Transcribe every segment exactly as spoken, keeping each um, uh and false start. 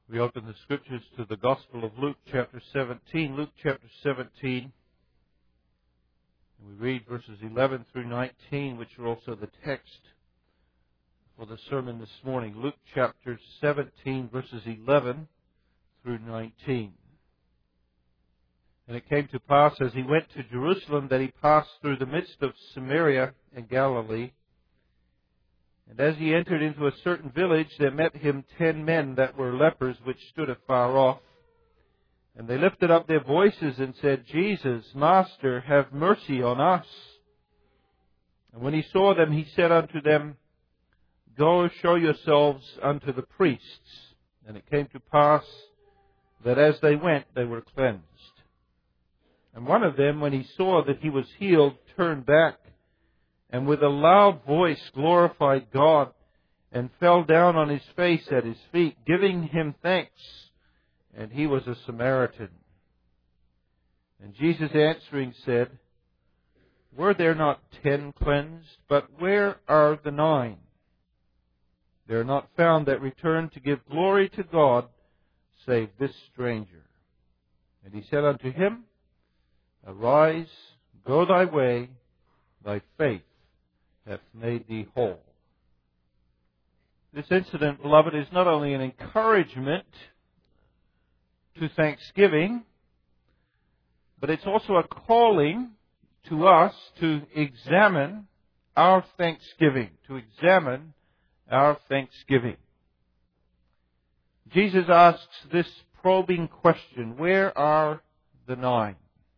We open the Scriptures to the Gospel of Luke chapter seventeen. Luke chapter seventeen. And we read verses eleven through nineteen, which are also the text for the sermon this morning. Luke chapter seventeen, verses eleven through nineteen. And it came to pass, as he went to Jerusalem, that he passed through the midst of Samaria and Galilee. And as he entered into a certain village, there met him ten men that were lepers, which stood afar off. And they lifted up their voices and said, Jesus, Master, have mercy on us. And when he saw them, he said unto them, Go show yourselves unto the priests. And it came to pass that as they went, they were cleansed. And one of them, when he saw that he was healed, turned back, and with a loud voice glorified God, and fell down on his face at his feet, giving him thanks. And he was a Samaritan. And Jesus answering said, Were there not ten cleansed? But where are the nine? They are not found that return to give glory to God, save this stranger. And he said unto him, Arise, go thy way, thy faith hath made thee whole. This incident, beloved, is not only an encouragement to thanksgiving, but it's also a calling to us to examine our thanksgiving, to examine our thanksgiving. Jesus asks this probing question, where are the nine?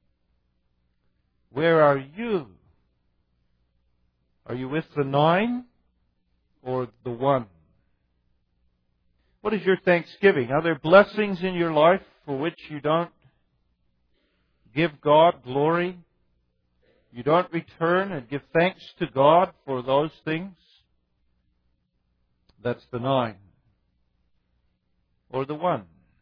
Where are you? Are you with the nine or the one? What is your thanksgiving? Are there blessings in your life for which you don't give God glory? You don't return and give thanks to God for those things? That's the nine. Or the one.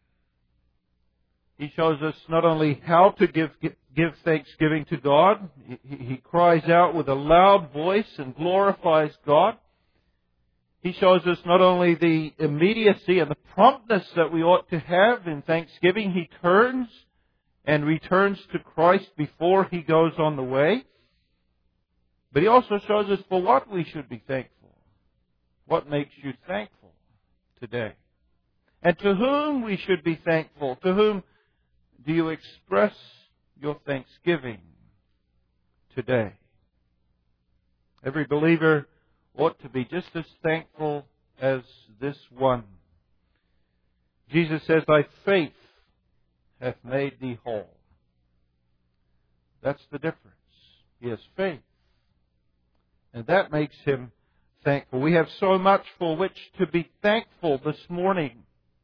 He shows us not only how to give give thanksgiving to God. He, he cries out with a loud voice and glorifies God. He shows us not only the immediacy and the promptness that we ought to have in thanksgiving. He turns and returns to Christ before He goes on the way. But He also shows us for what we should be thankful. What makes you thankful today? And to whom we should be thankful. To whom do you express your thanksgiving today? Every believer ought to be just as thankful as this one. Jesus says, Thy faith hath made thee whole. That's the difference. He has faith. And that makes him thankful. We have so much for which to be thankful this morning.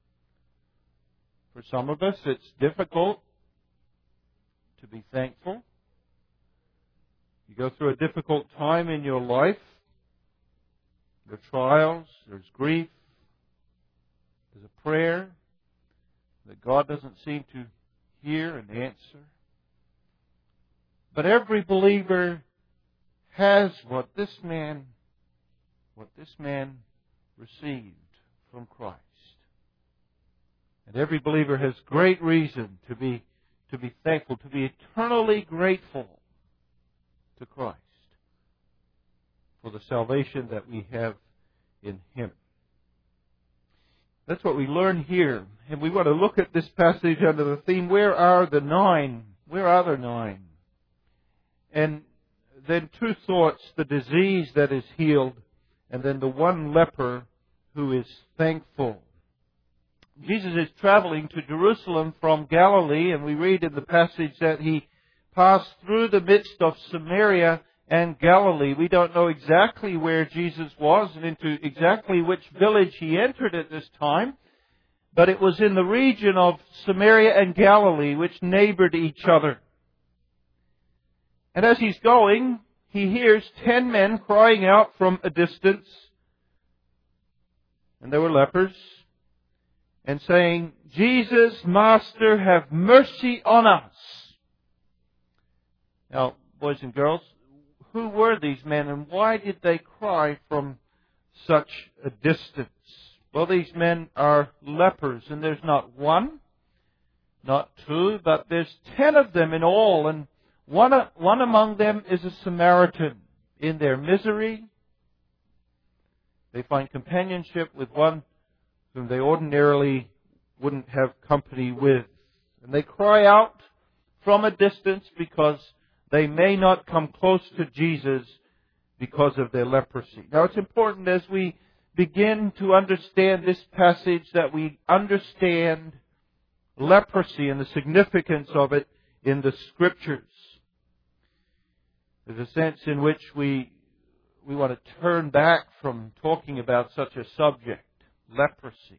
For some of us, it's difficult to be thankful. You go through a difficult time in your life. There are trials, there's grief, there's a prayer that God doesn't seem to hear and answer. But every believer has what this man, what this man received from Christ. And every believer has great reason to be to be thankful, to be eternally grateful to Christ for the salvation that we have in Him. That's what we learn here. And we want to look at this passage under the theme, where are the nine? Where are the nine? And then two thoughts, the disease that is healed, and then the one leper who is thankful. Jesus is traveling to Jerusalem from Galilee, and we read in the passage that He passed through the midst of Samaria and Galilee. We don't know exactly where Jesus was and into exactly which village He entered at this time, but it was in the region of Samaria and Galilee, which neighbored each other. And as He's going, He hears ten men crying out from a distance, and they were lepers, and saying, Jesus, Master, have mercy on us. Now, boys and girls, who were these men and why did they cry from such a distance? Well, these men are lepers, and there's not one, not two, but there's ten of them in all, and one, one among them is a Samaritan. In their misery, they find companionship with one whom they ordinarily wouldn't have company with. And they cry out from a distance because they may not come close to Jesus because of their leprosy. Now, it's important as we begin to understand this passage that we understand leprosy and the significance of it in the Scriptures. There's a sense in which we we want to turn back from talking about such a subject, leprosy.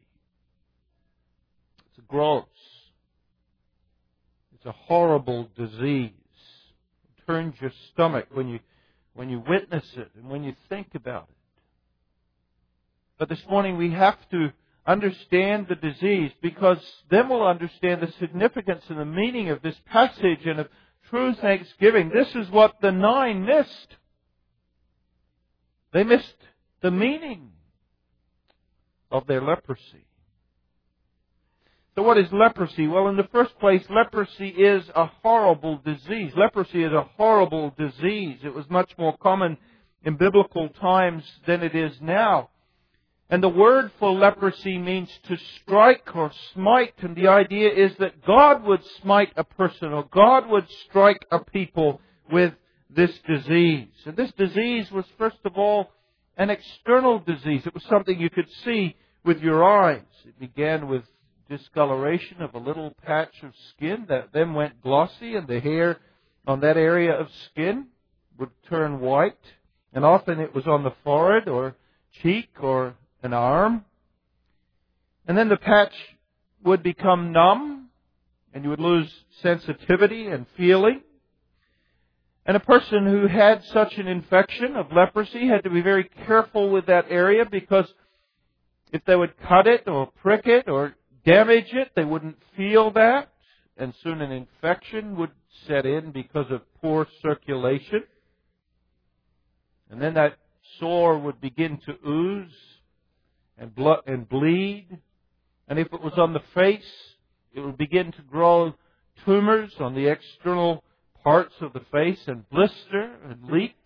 It's gross. It's a horrible disease. It turns your stomach when you when you witness it and when you think about it. But this morning we have to understand the disease, because then we'll understand the significance and the meaning of this passage and of true thanksgiving. This is what the nine missed. They missed the meaning of their leprosy. So what is leprosy? Well, in the first place, leprosy is a horrible disease. Leprosy is a horrible disease. It was much more common in biblical times than it is now. And the word for leprosy means to strike or smite. And the idea is that God would smite a person, or God would strike a people with this disease. And this disease was, first of all, an external disease. It was something you could see with your eyes. It began with discoloration of a little patch of skin that then went glossy, and the hair on that area of skin would turn white. And often it was on the forehead or cheek or an arm. And then the patch would become numb, and you would lose sensitivity and feeling. And a person who had such an infection of leprosy had to be very careful with that area, because if they would cut it or prick it or damage it, they wouldn't feel that. And soon an infection would set in because of poor circulation. And then that sore would begin to ooze and blood and bleed. And if it was on the face, it would begin to grow tumors on the external parts of the face and blister and leak.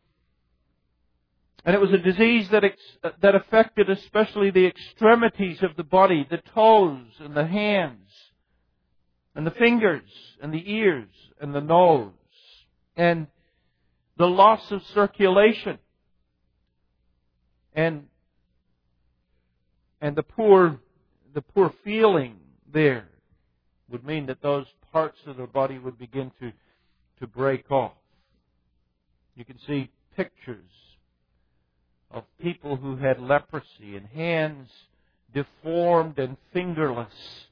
And it was a disease that ex- that affected especially the extremities of the body, the toes and the hands and the fingers and the ears and the nose, and the loss of circulation and and the poor the poor feeling there would mean that those parts of the body would begin to to break off. You can see pictures of people who had leprosy and hands deformed and fingerless.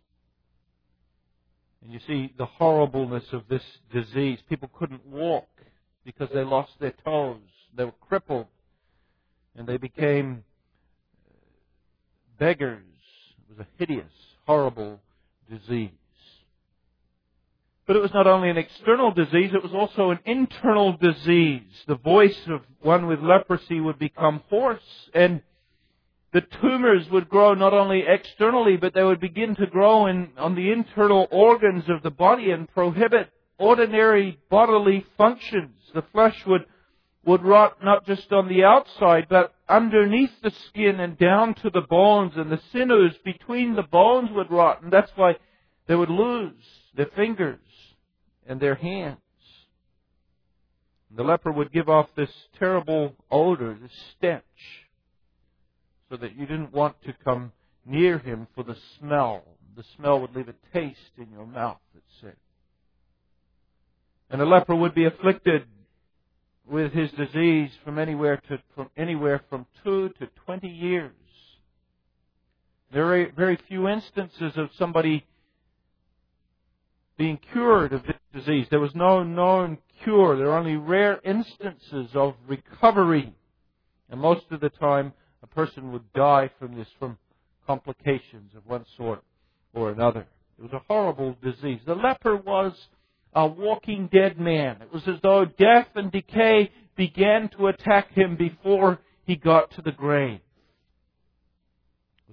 And you see the horribleness of this disease. People couldn't walk because they lost their toes. They were crippled. And they became beggars. It was a hideous, horrible disease. But it was not only an external disease, it was also an internal disease. The voice of one with leprosy would become hoarse, and the tumors would grow not only externally, but they would begin to grow in, on the internal organs of the body and prohibit ordinary bodily functions. The flesh would, would rot not just on the outside, but underneath the skin and down to the bones, and the sinews between the bones would rot, and that's why they would lose their fingers and their hands. The leper would give off this terrible odor, this stench, so that you didn't want to come near him for the smell. The smell would leave a taste in your mouth, it said. And the leper would be afflicted with his disease from anywhere to from anywhere from two to twenty years. There are very few instances of somebody being cured of this disease. There was no known cure. There are only rare instances of recovery. And most of the time, a person would die from this, from complications of one sort or another. It was a horrible disease. The leper was a walking dead man. It was as though death and decay began to attack him before he got to the grave. It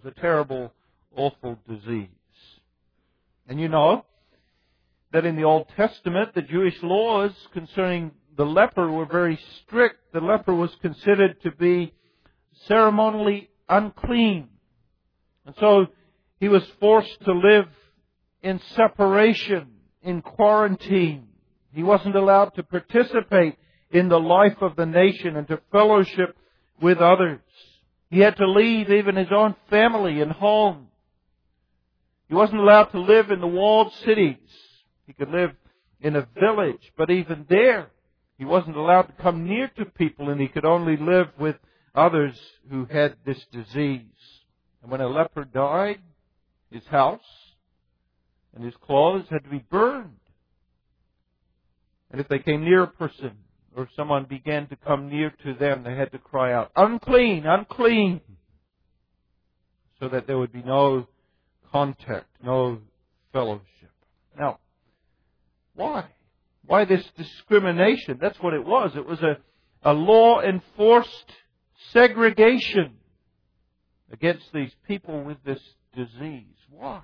It was a terrible, awful disease. And you know that in the Old Testament, the Jewish laws concerning the leper were very strict. The leper was considered to be ceremonially unclean. And so he was forced to live in separation, in quarantine. He wasn't allowed to participate in the life of the nation and to fellowship with others. He had to leave even his own family and home. He wasn't allowed to live in the walled cities. He could live in a village, but even there, he wasn't allowed to come near to people, and he could only live with others who had this disease. And when a leper died, his house and his clothes had to be burned. And if they came near a person, or someone began to come near to them, they had to cry out, "Unclean, unclean," so that there would be no contact, no fellowship. Now, why? Why this discrimination? That's what it was. It was a, a law-enforced segregation against these people with this disease. Why?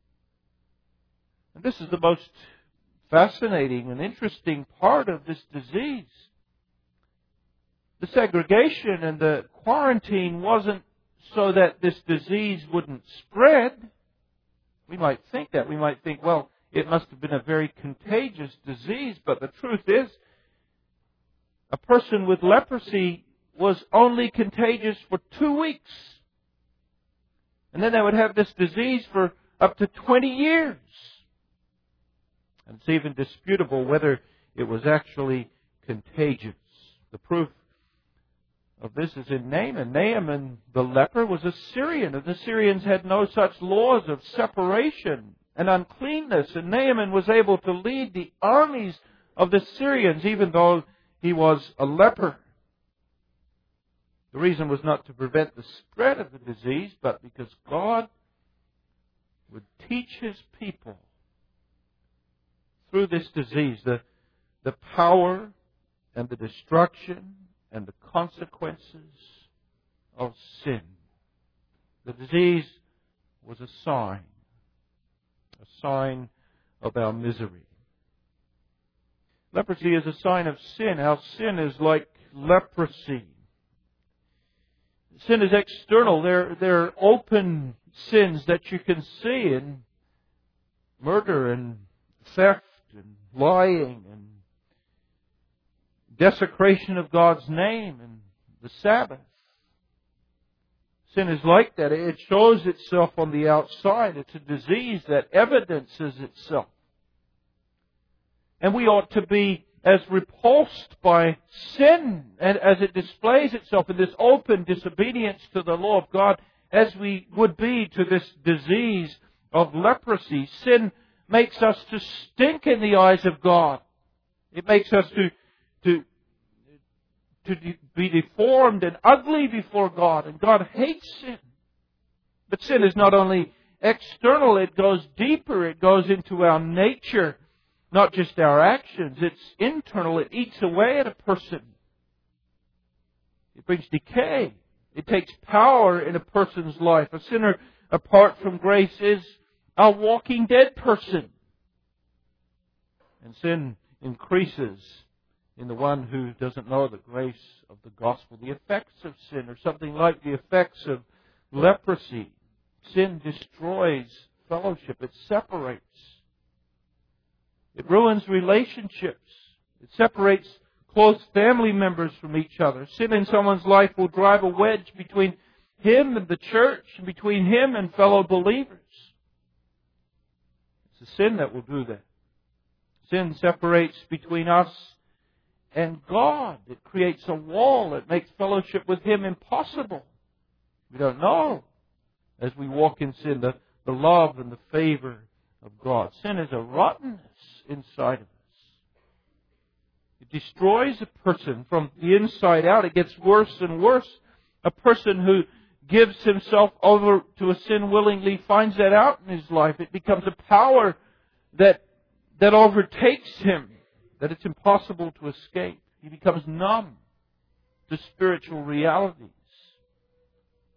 And this is the most fascinating and interesting part of this disease. The segregation and the quarantine wasn't so that this disease wouldn't spread. We might think that. We might think, well, it must have been a very contagious disease, but the truth is, a person with leprosy was only contagious for two weeks. And then they would have this disease for up to twenty years. And it's even disputable whether it was actually contagious. The proof of this is in Naaman. Naaman, the leper, was a Syrian, and the Syrians had no such laws of separation and uncleanness. And Naaman was able to lead the armies of the Syrians, even though he was a leper. The reason was not to prevent the spread of the disease, but because God would teach His people through this disease the, the power and the destruction and the consequences of sin. The disease was a sign, a sign of our misery. Leprosy is a sign of sin. Our sin is like leprosy. Sin is external. They're, they're open sins that you can see in murder and theft and lying and desecration of God's name and the Sabbath. Sin is like that. It shows itself on the outside. It's a disease that evidences itself. And we ought to be as repulsed by sin and as it displays itself in this open disobedience to the law of God as we would be to this disease of leprosy. Sin makes us to stink in the eyes of God. It makes us to, to, to be deformed and ugly before God. And God hates sin. But sin is not only external, it goes deeper. It goes into our nature. Not just our actions. It's internal. It eats away at a person. It brings decay. It takes power in a person's life. A sinner apart from grace is a walking dead person. And sin increases in the one who doesn't know the grace of the gospel. The effects of sin are something like the effects of leprosy. Sin destroys fellowship. It separates. It ruins relationships. It separates close family members from each other. Sin in someone's life will drive a wedge between him and the church, and between him and fellow believers. It's a sin that will do that. Sin separates between us and God. It creates a wall that makes fellowship with Him impossible. We don't know, as we walk in sin, the, the love and the favor of God. Sin is a rottenness inside of us. It destroys a person from the inside out. It gets worse and worse. A person who gives himself over to a sin willingly finds that out in his life. It becomes a power that, that overtakes him, that it's impossible to escape. He becomes numb to spiritual realities. He's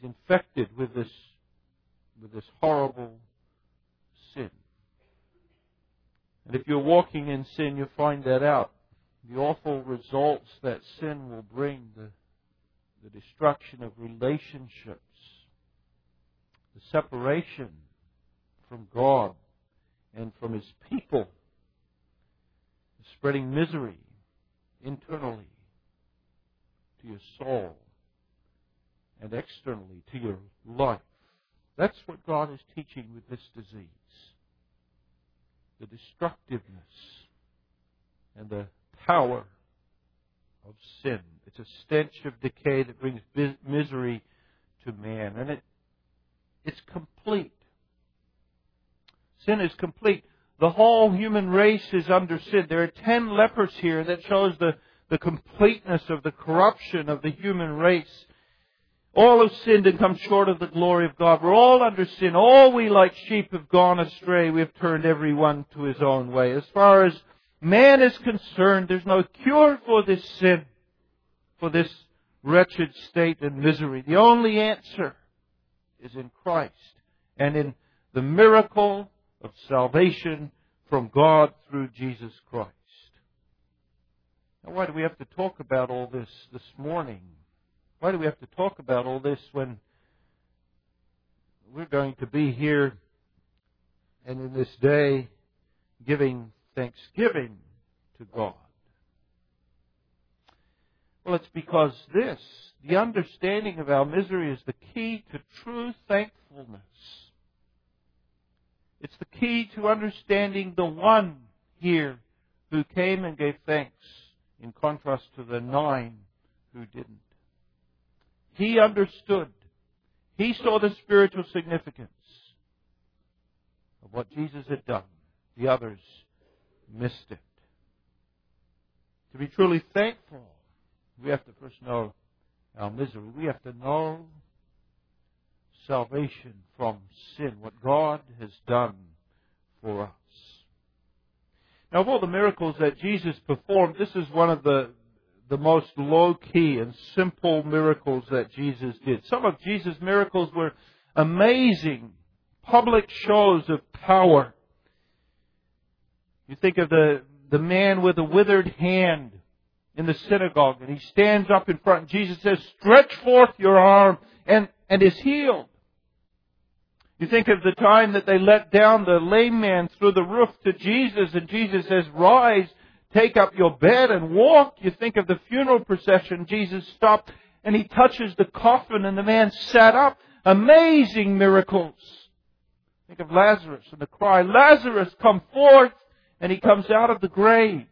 infected with this, with this horrible sin. And if you're walking in sin, you'll find that out. The awful results that sin will bring, the, the destruction of relationships, the separation from God and from His people, the spreading misery internally to your soul and externally to your life. That's what God is teaching with this disease. The destructiveness and the power of sin. It's a stench of decay that brings misery to man. And it it's complete. Sin is complete. The whole human race is under sin. There are ten lepers here that shows the, the completeness of the corruption of the human race. All have sinned and come short of the glory of God. We're all under sin. All we like sheep have gone astray. We have turned every one to his own way. As far as man is concerned, there's no cure for this sin, for this wretched state and misery. The only answer is in Christ and in the miracle of salvation from God through Jesus Christ. Now, why do we have to talk about all this this morning? Why do we have to talk about all this when we're going to be here and in this day giving thanksgiving to God? Well, it's because this, the understanding of our misery, is the key to true thankfulness. It's the key to understanding the one here who came and gave thanks, in contrast to the nine who didn't. He understood. He saw the spiritual significance of what Jesus had done. The others missed it. To be truly thankful, we have to first know our misery. We have to know salvation from sin, what God has done for us. Now, of all the miracles that Jesus performed, this is one of the the most low-key and simple miracles that Jesus did. Some of Jesus' miracles were amazing, public shows of power. You think of the, the man with a withered hand in the synagogue, and he stands up in front, and Jesus says, "Stretch forth your arm," and, and is healed. You think of the time that they let down the lame man through the roof to Jesus, and Jesus says, "Rise, take up your bed and walk." You think of the funeral procession. Jesus stopped and He touches the coffin and the man sat up. Amazing miracles. Think of Lazarus and the cry, "Lazarus, come forth!" And he comes out of the grave.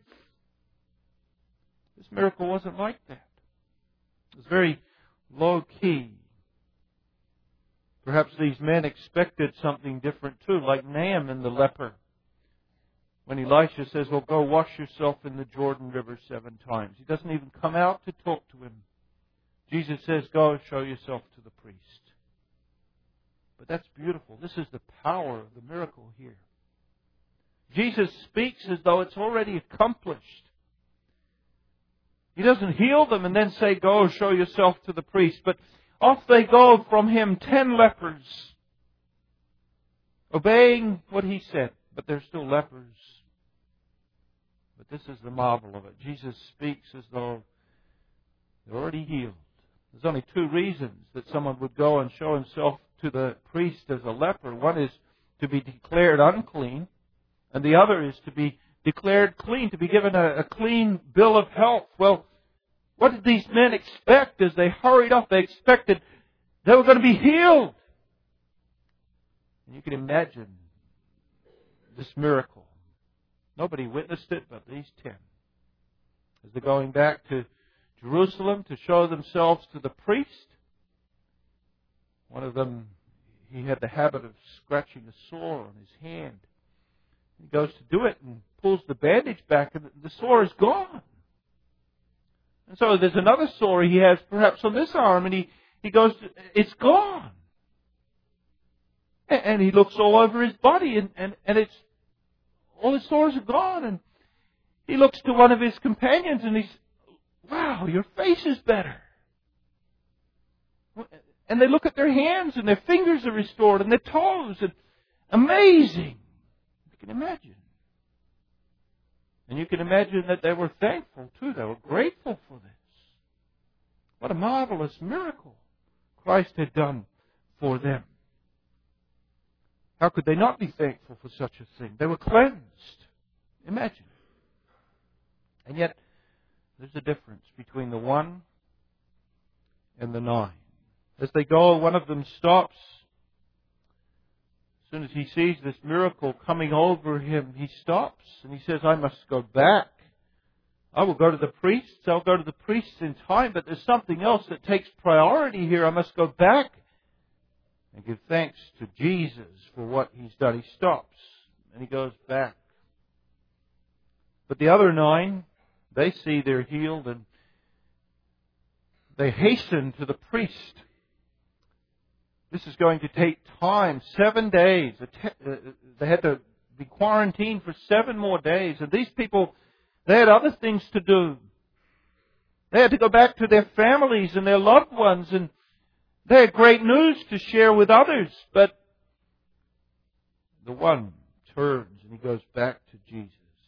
This miracle wasn't like that. It was very low key. Perhaps these men expected something different too, like Naaman the leper. When Elisha says, "Well, go wash yourself in the Jordan River seven times." He doesn't even come out to talk to him. Jesus says, "Go show yourself to the priest." But that's beautiful. This is the power of the miracle here. Jesus speaks as though it's already accomplished. He doesn't heal them and then say, "Go show yourself to the priest." But off they go from Him, ten lepers, obeying what He said. But they're still lepers. But this is the marvel of it. Jesus speaks as though they're already healed. There's only two reasons that someone would go and show himself to the priest as a leper. One is to be declared unclean, and the other is to be declared clean, to be given a, a clean bill of health. Well, what did these men expect as they hurried off? They expected they were going to be healed. And you can imagine this miracle. Nobody witnessed it but these ten. As they're going back to Jerusalem to show themselves to the priest, one of them, he had the habit of scratching a sore on his hand. He goes to do it and pulls the bandage back, and the sore is gone. And so there's another sore he has perhaps on this arm, and he, he goes to, it's gone. And he looks all over his body, and, and, and it's all his sores are gone. And he looks to one of his companions, and he's, "Wow, your face is better." And they look at their hands and their fingers are restored and their toes. And amazing. You can imagine. And you can imagine that they were thankful too. They were grateful for this. What a marvelous miracle Christ had done for them. How could they not be thankful for such a thing? They were cleansed. Imagine. And yet, there's a difference between the one and the nine. As they go, one of them stops. As soon as he sees this miracle coming over him, he stops and he says, I must go back. I will go to the priests. I'll go to the priests in time, but there's something else that takes priority here. I must go back and give thanks to Jesus for what He's done. He stops and he goes back. But the other nine, they see they're healed and they hasten to the priest. This is going to take time, seven days. They had to be quarantined for seven more days. And these people, they had other things to do. They had to go back to their families and their loved ones, and they had great news to share with others. But the one turns and he goes back to Jesus.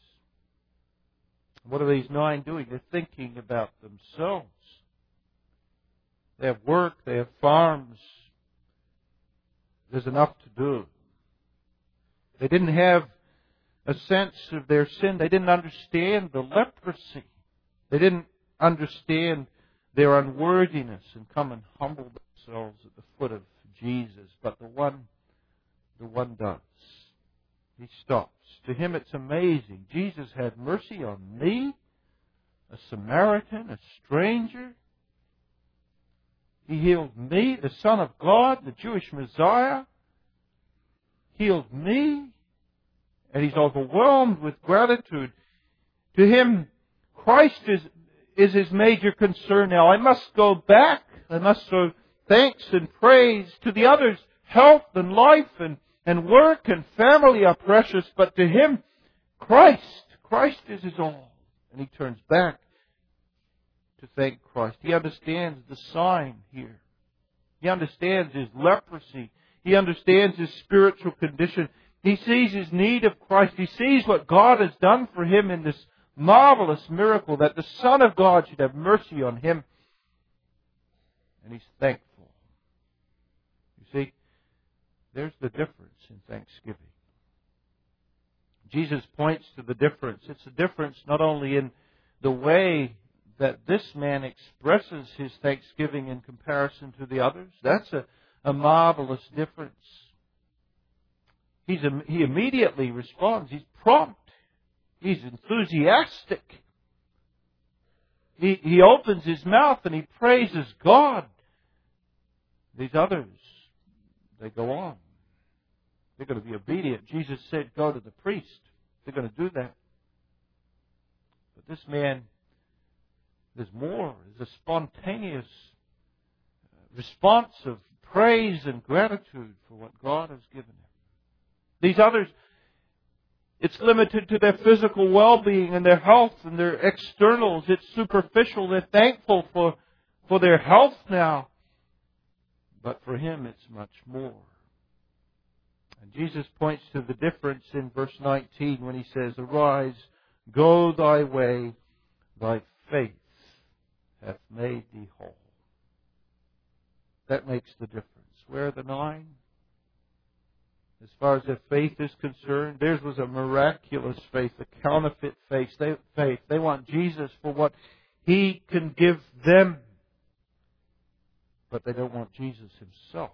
What are these nine doing? They're thinking about themselves. They have work, they have farms. There's enough to do. They didn't have a sense of their sin. They didn't understand the leprosy. They didn't understand their unworthiness and come and humble themselves at the foot of Jesus. But the one, the one does. He stops. To him it's amazing. Jesus had mercy on me, a Samaritan, a stranger. He healed me, the Son of God, the Jewish Messiah. Healed me. And he's overwhelmed with gratitude. To him, Christ is, is his major concern now. I must go back. I must show thanks and praise to the others. Health and life and, and work and family are precious. But to him, Christ, Christ is his all. And he turns back to thank Christ. He understands the sign here. He understands his leprosy. He understands his spiritual condition. He sees his need of Christ. He sees what God has done for him in this marvelous miracle, that the Son of God should have mercy on him. And he's thankful. You see, there's the difference in thanksgiving. Jesus points to the difference. It's a difference not only in the way that this man expresses his thanksgiving in comparison to the others. That's a, a marvelous difference. He's, he immediately responds. He's prompt. He's enthusiastic. He, he opens his mouth and he praises God. These others, they go on. They're going to be obedient. Jesus said, go to the priest. They're going to do that. But this man, there's more. There's a spontaneous response of praise and gratitude for what God has given him. These others, it's limited to their physical well-being and their health and their externals. It's superficial. They're thankful for, for their health now. But for him, it's much more. And Jesus points to the difference in verse nineteen when he says, arise, go thy way, thy faith hath made thee whole. That makes the difference. Where are the nine? As far as their faith is concerned, theirs was a miraculous faith, a counterfeit faith. They, faith. They want Jesus for what He can give them. But they don't want Jesus Himself.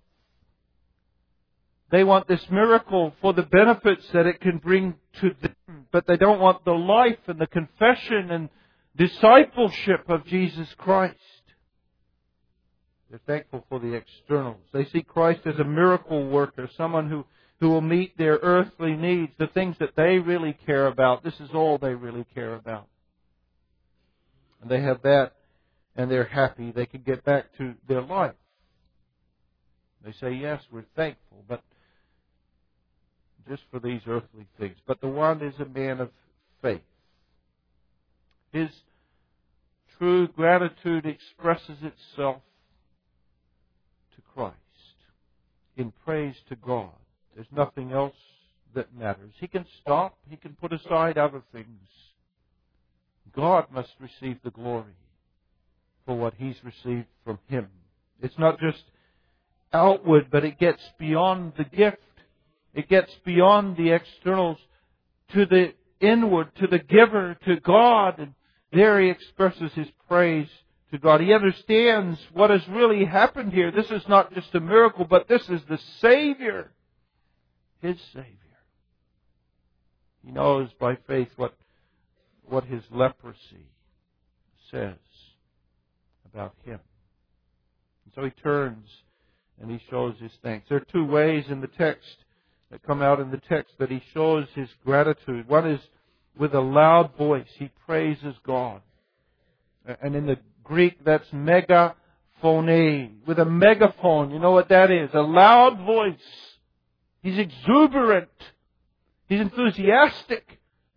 They want this miracle for the benefits that it can bring to them. But they don't want the life and the confession and discipleship of Jesus Christ. They're thankful for the externals. They see Christ as a miracle worker, someone who who will meet their earthly needs, the things that they really care about. This is all they really care about. And they have that, and they're happy. They can get back to their life. They say, yes, we're thankful, but just for these earthly things. But the one is a man of faith. His true gratitude expresses itself to Christ, in praise to God. There's nothing else that matters. He can stop. He can put aside other things. God must receive the glory for what He's received from Him. It's not just outward, but it gets beyond the gift. It gets beyond the externals to the inward, to the giver, to God. And there He expresses His praise to God. He understands what has really happened here. This is not just a miracle, but this is the Savior. His Savior. He knows by faith what, what his leprosy says about him. And so he turns and he shows his thanks. There are two ways in the text that come out in the text that he shows his gratitude. One is with a loud voice. He praises God. And in the Greek, that's megaphone. With a megaphone, you know what that is? A loud voice. He's exuberant. He's enthusiastic.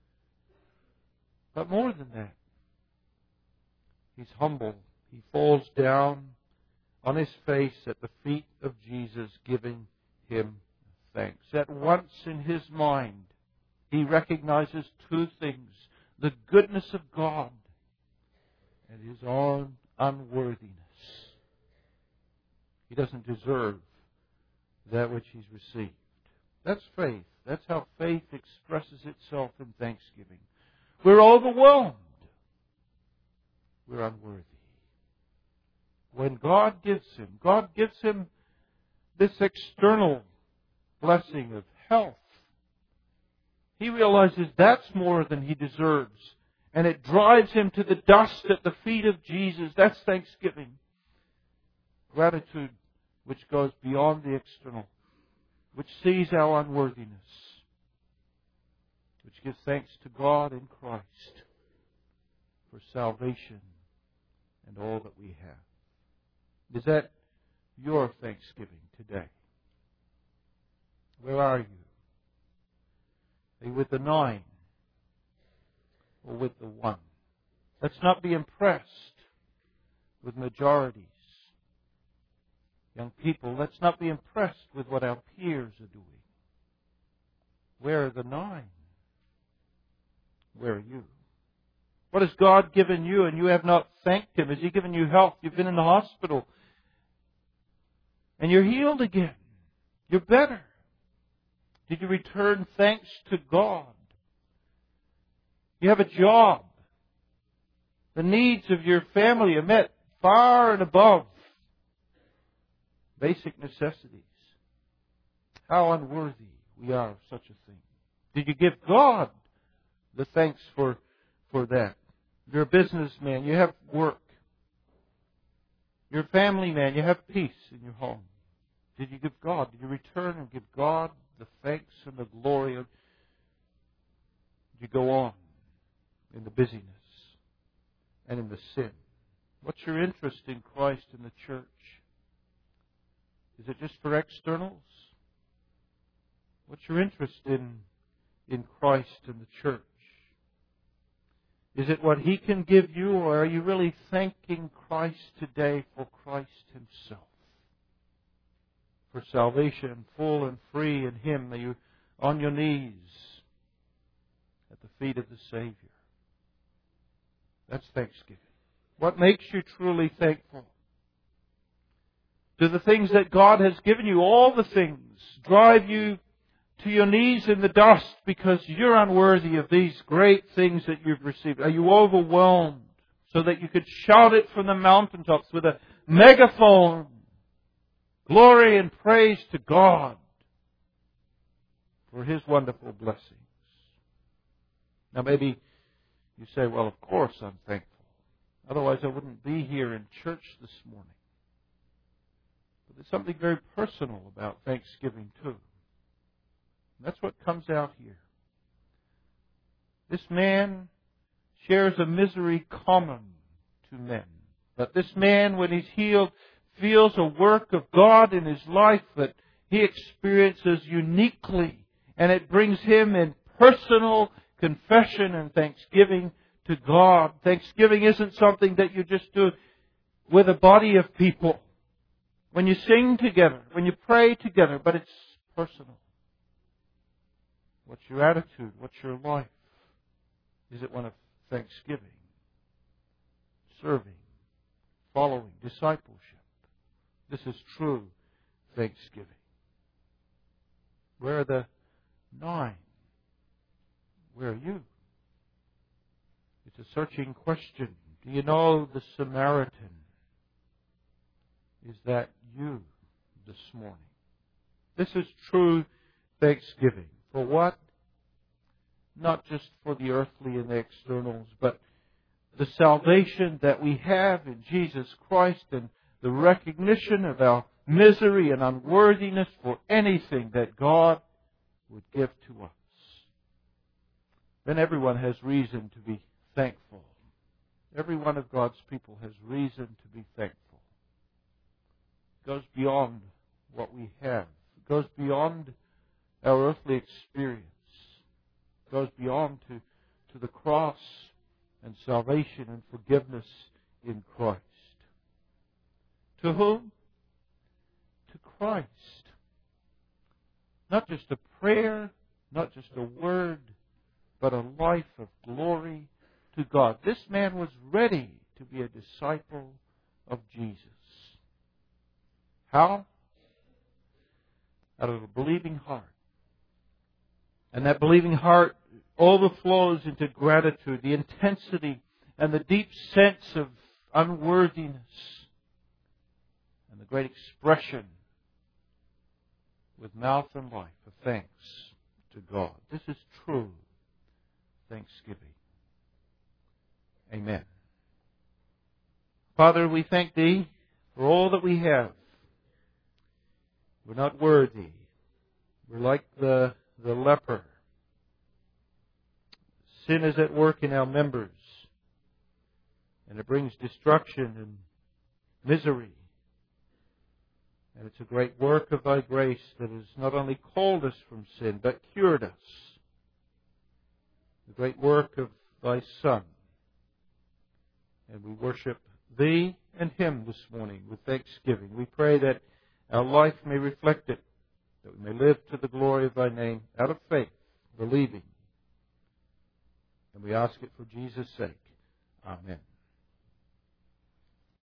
But more than that, he's humble. He falls down on his face at the feet of Jesus, giving him thanks. At once in his mind, he recognizes two things: the goodness of God and his own unworthiness. He doesn't deserve that which he's received. That's faith. That's how faith expresses itself in thanksgiving. We're overwhelmed. We're unworthy. When God gives him, God gives him this external blessing of health. He realizes that's more than he deserves. And it drives him to the dust at the feet of Jesus. That's thanksgiving. Gratitude which goes beyond the external, which sees our unworthiness, which gives thanks to God in Christ for salvation and all that we have. Is that your thanksgiving today? Where are you? Are you with the nine or with the one? Let's not be impressed with majorities. Young people, let's not be impressed with what our peers are doing. Where are the nine? Where are you? What has God given you and you have not thanked Him? Has He given you health? You've been in the hospital and you're healed again. You're better. Did you return thanks to God? You have a job. The needs of your family are met far and above basic necessities. How unworthy we are of such a thing. Did you give God the thanks for, for that? You're a businessman. You have work. You're a family man. You have peace in your home. Did you give God? Did you return and give God the thanks and the glory? Did you go on in the busyness and in the sin? What's your interest in Christ and the church? Is it just for externals? What's your interest in, in Christ and the church? Is it what He can give you, or are you really thanking Christ today for Christ Himself? For salvation, full and free in Him, are you on your knees at the feet of the Savior? That's thanksgiving. What makes you truly thankful? Do the things that God has given you, all the things, drive you to your knees in the dust because you're unworthy of these great things that you've received? Are you overwhelmed so that you could shout it from the mountaintops with a megaphone? Glory and praise to God for His wonderful blessings. Now maybe you say, well, of course I'm thankful. Otherwise I wouldn't be here in church this morning. But there's something very personal about thanksgiving too. And that's what comes out here. This man shares a misery common to men. But this man, when he's healed, feels a work of God in his life that he experiences uniquely. And it brings him in personal confession and thanksgiving to God. Thanksgiving isn't something that you just do with a body of people when you sing together, when you pray together, but it's personal. What's your attitude? What's your life? Is it one of thanksgiving, serving, following, discipleship? This is true thanksgiving. Where are the nine? Where are you? It's a searching question. Do you know the Samaritan? Is that you this morning? This is true thanksgiving. For what? Not just for the earthly and the externals, but the salvation that we have in Jesus Christ and the recognition of our misery and unworthiness for anything that God would give to us. Then everyone has reason to be thankful. Every one of God's people has reason to be thankful. It goes beyond what we have. It goes beyond our earthly experience. It goes beyond to, to the cross and salvation and forgiveness in Christ. To whom? To Christ. Not just a prayer, not just a word, but a life of glory to God. This man was ready to be a disciple of Jesus. How? Out of a believing heart. And that believing heart overflows into gratitude, the intensity and the deep sense of unworthiness, and the great expression with mouth and life of thanks to God. This is true thanksgiving. Amen. Father, we thank Thee for all that we have. We're not worthy. We're like the, the leper. Sin is at work in our members, and it brings destruction and misery. And it's a great work of Thy grace that has not only called us from sin, but cured us. The great work of Thy Son. And we worship Thee and Him this morning with thanksgiving. We pray that our life may reflect it, that we may live to the glory of Thy name out of faith, believing. And we ask it for Jesus' sake. Amen.